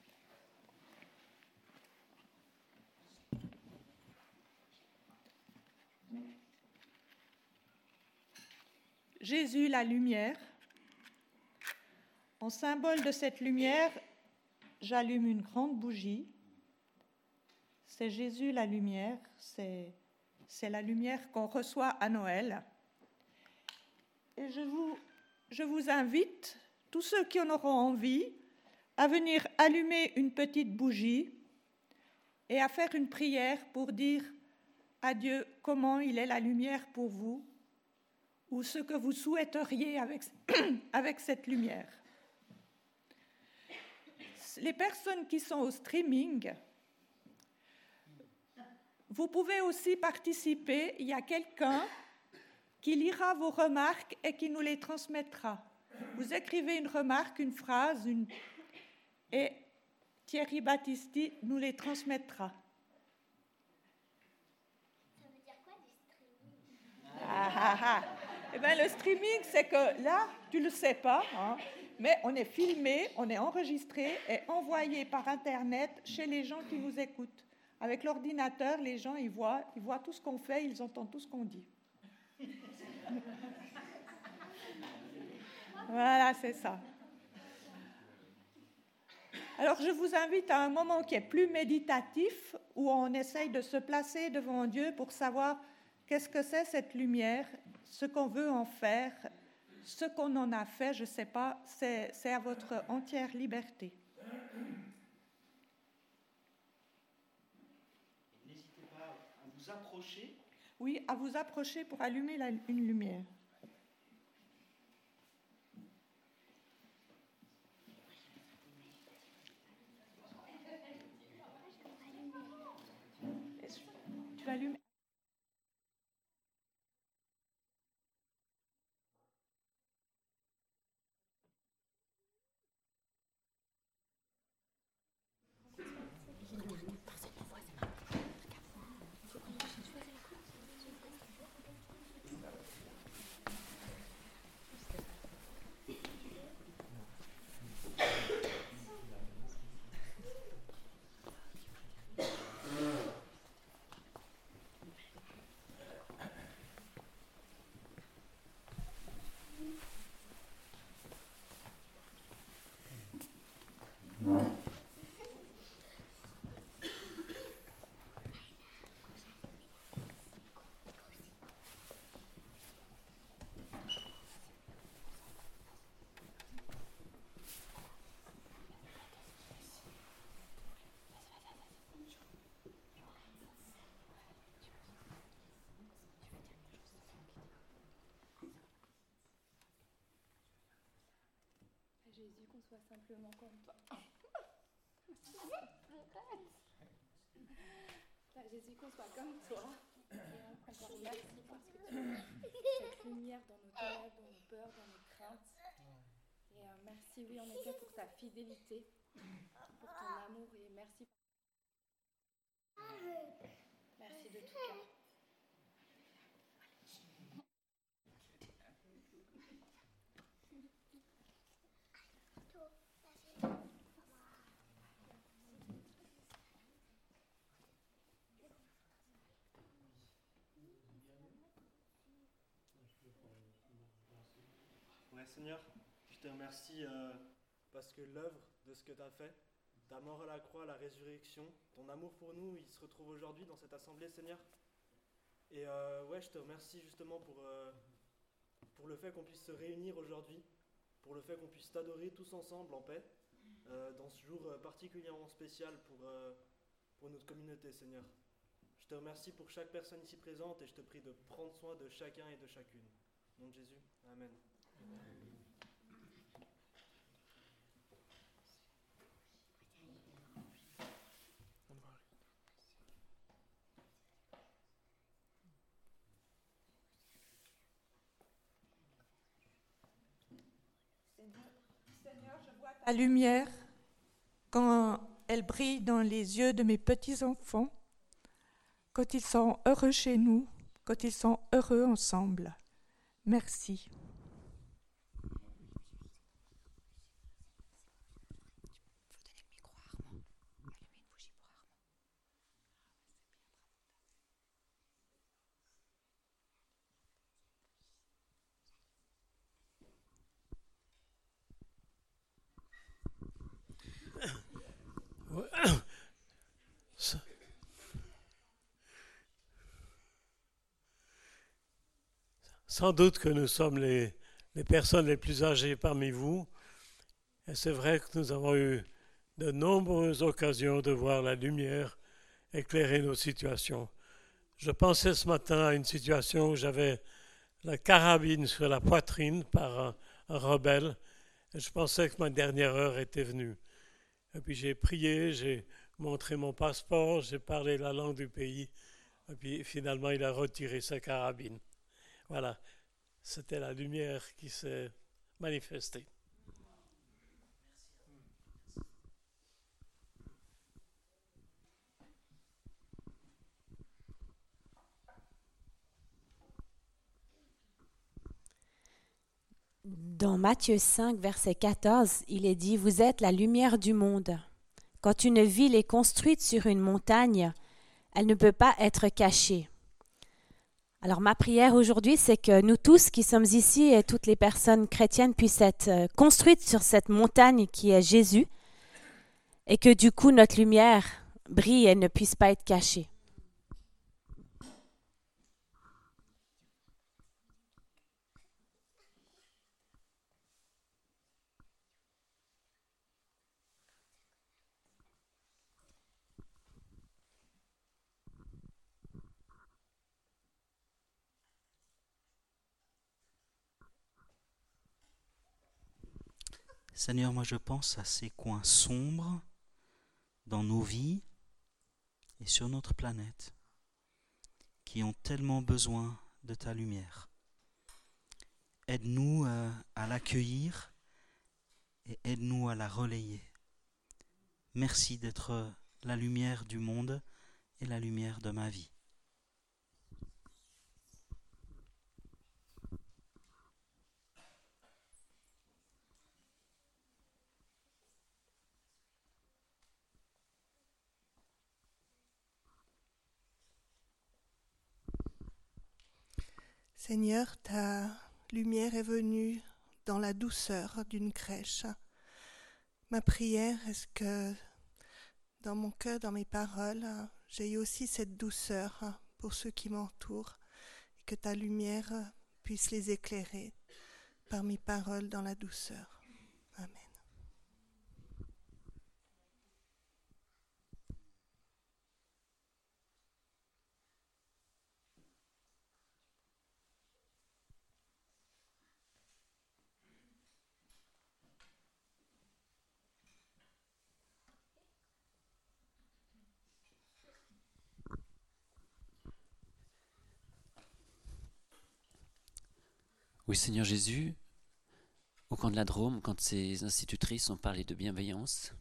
Jésus la lumière. En symbole de cette lumière, j'allume une grande bougie. C'est Jésus la lumière, c'est la lumière qu'on reçoit à Noël. Et je vous invite, tous ceux qui en auront envie, à venir allumer une petite bougie et à faire une prière pour dire à Dieu comment il est la lumière pour vous ou ce que vous souhaiteriez avec cette lumière. Les personnes qui sont au streaming, vous pouvez aussi participer. Il y a quelqu'un qui lira vos remarques et qui nous les transmettra. Vous écrivez une remarque, une phrase, et Thierry Battisti nous les transmettra. Ça veut dire quoi du streaming? Eh bien, le streaming, c'est que là, tu ne le sais pas, hein, mais on est filmé, on est enregistré et envoyé par Internet chez les gens qui nous écoutent. Avec l'ordinateur, les gens, ils voient tout ce qu'on fait, ils entendent tout ce qu'on dit. Voilà, c'est ça. Alors, je vous invite à un moment qui est plus méditatif, où on essaye de se placer devant Dieu pour savoir qu'est-ce que c'est cette lumière, ce qu'on veut en faire, ce qu'on en a fait, je ne sais pas, c'est à votre entière liberté. N'hésitez pas à vous approcher. Oui, à vous approcher pour allumer une lumière. Tu l'allumes. Jésus, qu'on soit simplement comme toi. Jésus, qu'on soit comme toi. Et encore merci parce que tu mets cette lumière dans nos ténèbres, dans nos peurs, dans nos craintes. Et merci, oui, en effet, pour ta fidélité, pour ton amour et merci. Merci de tout cœur. Ouais, Seigneur, je te remercie parce que l'œuvre de ce que tu as fait, ta mort à la croix, la résurrection, ton amour pour nous, il se retrouve aujourd'hui dans cette assemblée, Seigneur. Et ouais, je te remercie justement pour le fait qu'on puisse se réunir aujourd'hui, pour le fait qu'on puisse t'adorer tous ensemble en paix, dans ce jour particulièrement spécial pour notre communauté, Seigneur. Je te remercie pour chaque personne ici présente et je te prie de prendre soin de chacun et de chacune. Au nom de Jésus, Amen. Seigneur, je vois ta lumière quand elle brille dans les yeux de mes petits-enfants, quand ils sont heureux chez nous, quand ils sont heureux ensemble. Merci. sans doute que nous sommes les personnes les plus âgées parmi vous. Et c'est vrai que nous avons eu de nombreuses occasions de voir la lumière éclairer nos situations. Je pensais ce matin à une situation où j'avais la carabine sur la poitrine par un rebelle. Et je pensais que ma dernière heure était venue. Et puis j'ai prié, j'ai montré mon passeport, j'ai parlé la langue du pays. Et puis finalement, il a retiré sa carabine. Voilà, c'était la lumière qui s'est manifestée. Dans Matthieu 5, verset 14, il est dit « Vous êtes la lumière du monde. Quand une ville est construite sur une montagne, elle ne peut pas être cachée. » Alors ma prière aujourd'hui, c'est que nous tous qui sommes ici et toutes les personnes chrétiennes puissent être construites sur cette montagne qui est Jésus et que du coup notre lumière brille et ne puisse pas être cachée. Seigneur, moi je pense à ces coins sombres dans nos vies et sur notre planète qui ont tellement besoin de ta lumière. Aide-nous à l'accueillir et aide-nous à la relayer. Merci d'être la lumière du monde et la lumière de ma vie. Seigneur, ta lumière est venue dans la douceur d'une crèche. Ma prière est que dans mon cœur, dans mes paroles, j'ai aussi cette douceur pour ceux qui m'entourent et que ta lumière puisse les éclairer par mes paroles dans la douceur. Amen. Oui, Seigneur Jésus, au camp de la Drôme, quand ces institutrices ont parlé de bienveillance,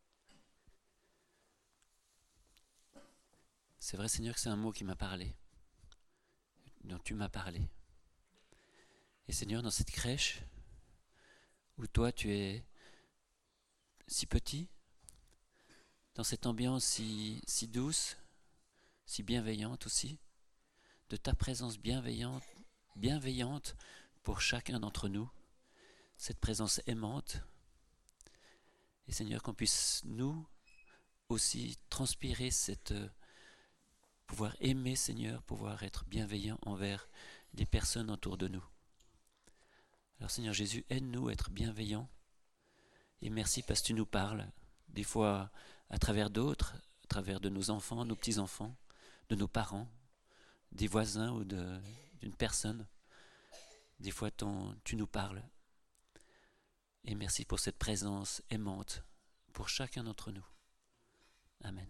c'est vrai, Seigneur, que c'est un mot qui m'a parlé, dont tu m'as parlé. Et Seigneur, dans cette crèche, où toi tu es si petit, dans cette ambiance si douce, si bienveillante aussi, de ta présence bienveillante pour chacun d'entre nous, cette présence aimante. Et Seigneur, qu'on puisse nous aussi transpirer pouvoir aimer, Seigneur, pouvoir être bienveillant envers les personnes autour de nous. Alors Seigneur Jésus, aide-nous à être bienveillants. Et merci parce que tu nous parles, des fois à travers d'autres, à travers de nos enfants, nos petits-enfants, de nos parents, des voisins ou d'une personne. Des fois, tu nous parles. Et merci pour cette présence aimante pour chacun d'entre nous. Amen.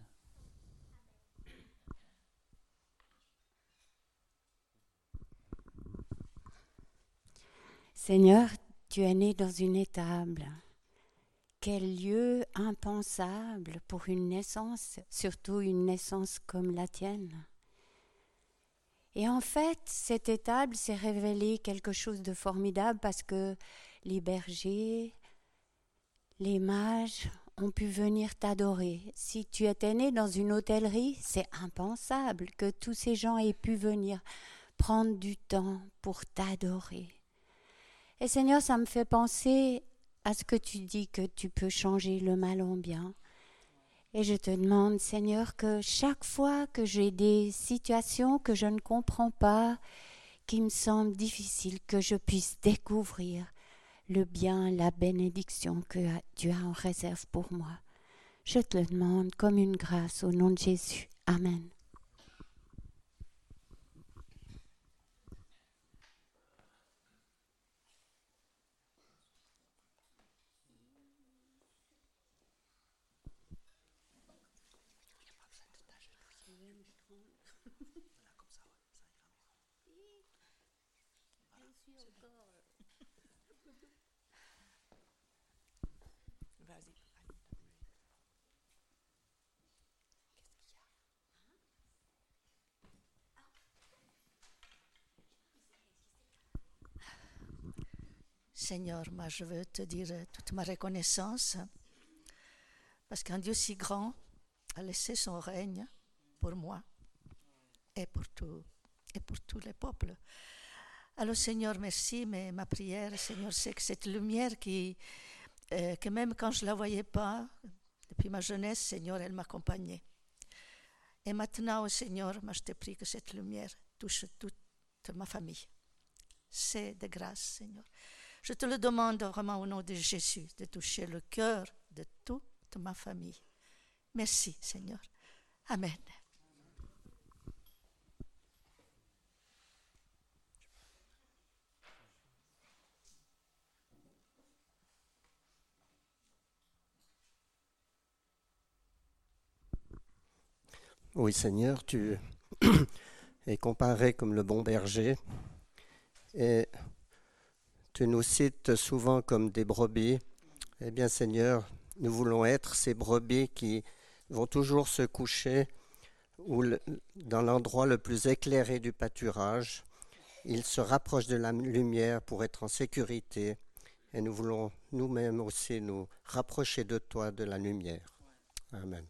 Seigneur, tu es né dans une étable. Quel lieu impensable pour une naissance, surtout une naissance comme la tienne. Et en fait, cette étable s'est révélée quelque chose de formidable parce que les bergers, les mages ont pu venir t'adorer. Si tu étais né dans une hôtellerie, c'est impensable que tous ces gens aient pu venir prendre du temps pour t'adorer. Et Seigneur, ça me fait penser à ce que tu dis que tu peux changer le mal en bien. Et je te demande, Seigneur, que chaque fois que j'ai des situations que je ne comprends pas, qu'il me semble difficile que je puisse découvrir le bien, la bénédiction que Dieu a en réserve pour moi. Je te le demande comme une grâce au nom de Jésus. Amen. Seigneur, moi je veux te dire toute ma reconnaissance parce qu'un Dieu si grand a laissé son règne pour moi et pour tous les peuples. Alors Seigneur, merci, mais ma prière, Seigneur, c'est que cette lumière que même quand je ne la voyais pas, depuis ma jeunesse, Seigneur, elle m'accompagnait. Et maintenant, Seigneur, moi je te prie que cette lumière touche toute ma famille. C'est de grâce, Seigneur. Je te le demande vraiment au nom de Jésus, de toucher le cœur de toute ma famille. Merci, Seigneur. Amen. Oui, Seigneur, tu es comparé comme le bon berger et tu nous cites souvent comme des brebis. Eh bien, Seigneur, nous voulons être ces brebis qui vont toujours se coucher dans l'endroit le plus éclairé du pâturage. Ils se rapprochent de la lumière pour être en sécurité et nous voulons nous-mêmes aussi nous rapprocher de toi, de la lumière. Amen.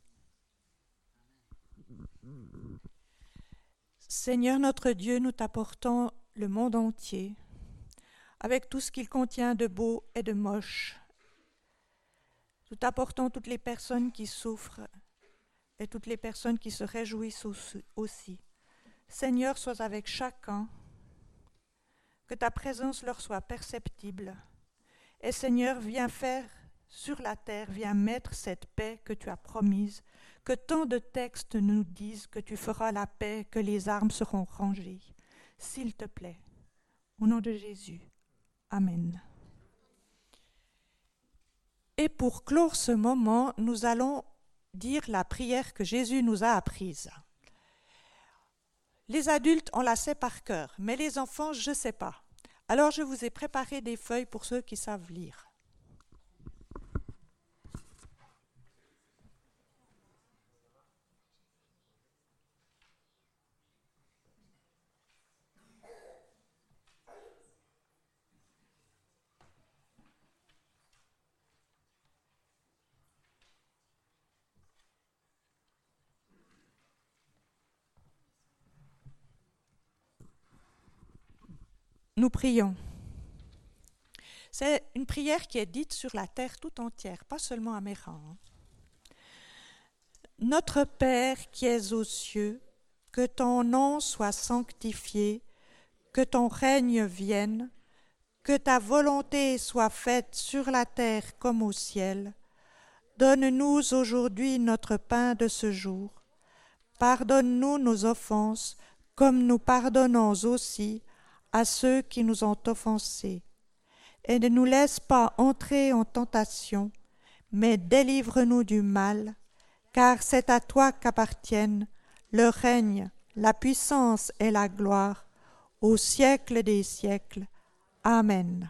Seigneur notre Dieu, nous t'apportons le monde entier, avec tout ce qu'il contient de beau et de moche. Nous t'apportons toutes les personnes qui souffrent et toutes les personnes qui se réjouissent aussi. Seigneur, sois avec chacun, que ta présence leur soit perceptible. Et Seigneur, viens faire sur la terre, viens mettre cette paix que tu as promise, que tant de textes nous disent que tu feras la paix, que les armes seront rangées. S'il te plaît, au nom de Jésus. Amen. Et pour clore ce moment, nous allons dire la prière que Jésus nous a apprise. Les adultes, on la sait par cœur, mais les enfants, je ne sais pas. Alors je vous ai préparé des feuilles pour ceux qui savent lire. Nous prions. C'est une prière qui est dite sur la terre tout entière, pas seulement à Méran. Notre Père qui es aux cieux, que ton nom soit sanctifié, que ton règne vienne, que ta volonté soit faite sur la terre comme au ciel. Donne-nous aujourd'hui notre pain de ce jour. Pardonne-nous nos offenses, comme nous pardonnons aussi à ceux qui nous ont offensés. Et ne nous laisse pas entrer en tentation, mais délivre-nous du mal, car c'est à toi qu'appartiennent le règne, la puissance et la gloire, au siècle des siècles. Amen.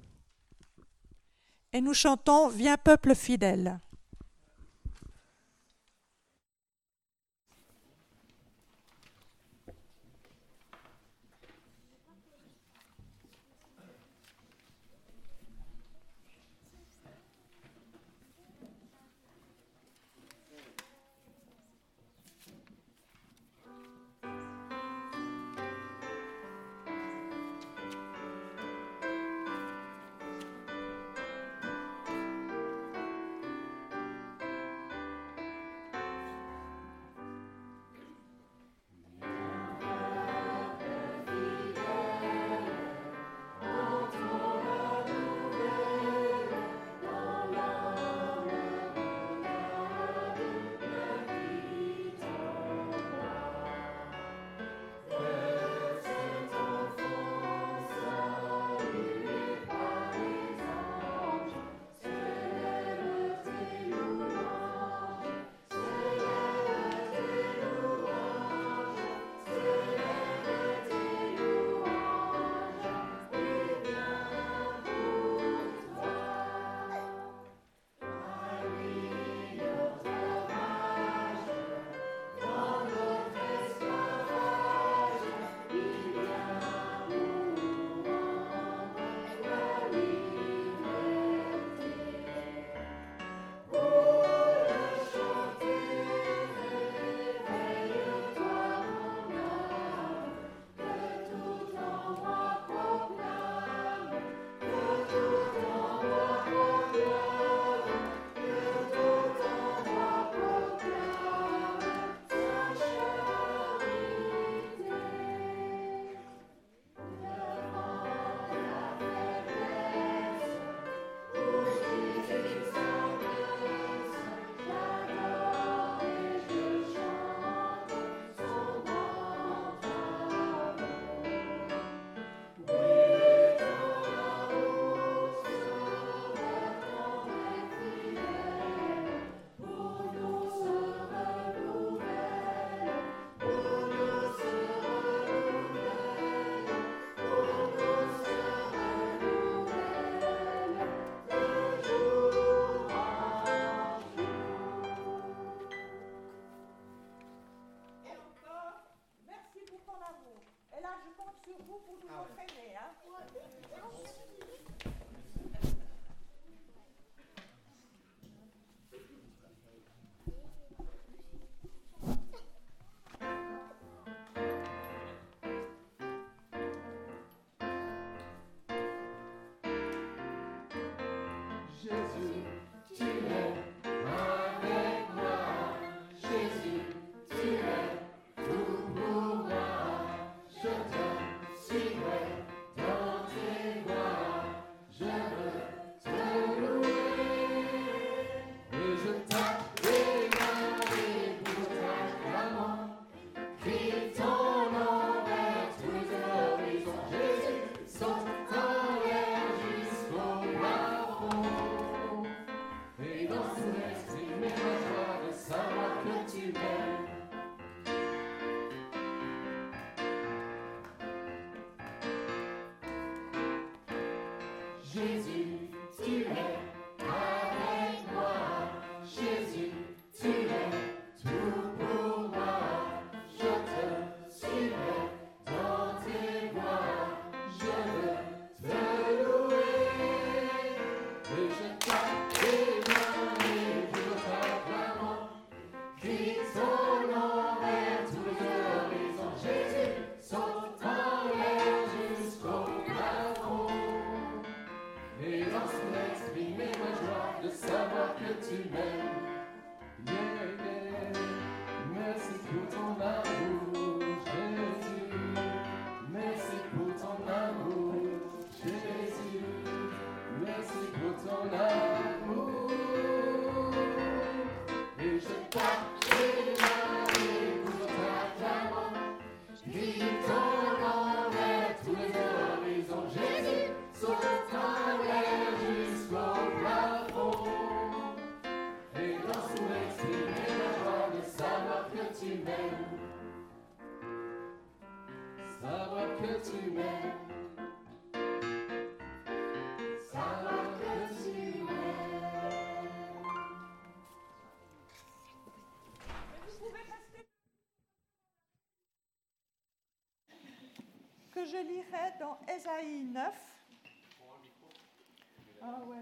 Et nous chantons « Viens peuple fidèle ». sur vous pour nous entraîner. Hein. Que je lirai dans Ésaïe 9. Ah ouais.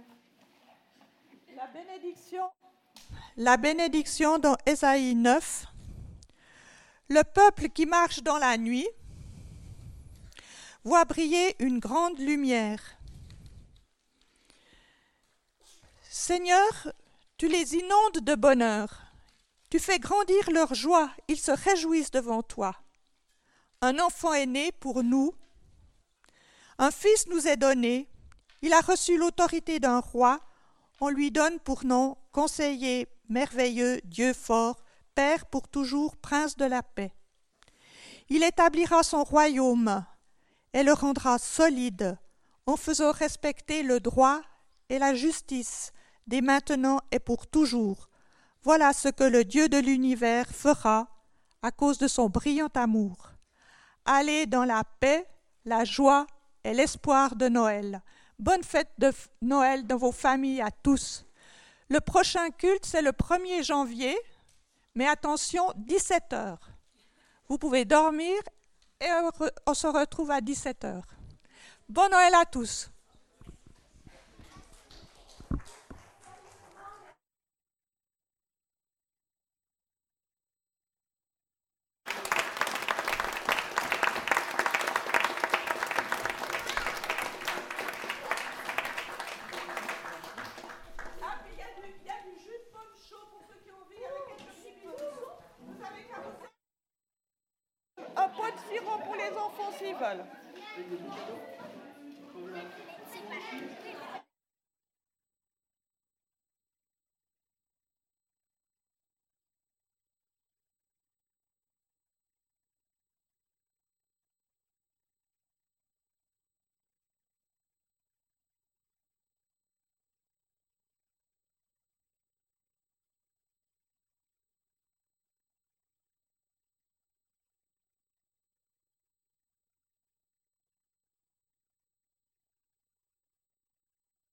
La bénédiction dans Ésaïe 9. Le peuple qui marche dans la nuit voit briller une grande lumière. Seigneur, tu les inondes de bonheur. Tu fais grandir leur joie, ils se réjouissent devant toi. Un enfant est né pour nous, un fils nous est donné, il a reçu l'autorité d'un roi, on lui donne pour nom conseiller merveilleux, Dieu fort, Père pour toujours, prince de la paix. Il établira son royaume et le rendra solide, en faisant respecter le droit et la justice, dès maintenant et pour toujours. Voilà ce que le Dieu de l'univers fera à cause de son brillant amour. Allez dans la paix, la joie et l'espoir de Noël. Bonne fête de Noël dans vos familles à tous. Le prochain culte, c'est le 1er janvier, mais attention, 17h. Vous pouvez dormir et on se retrouve à 17h. Bon Noël à tous. Un pot de sirop pour les enfants s'ils veulent.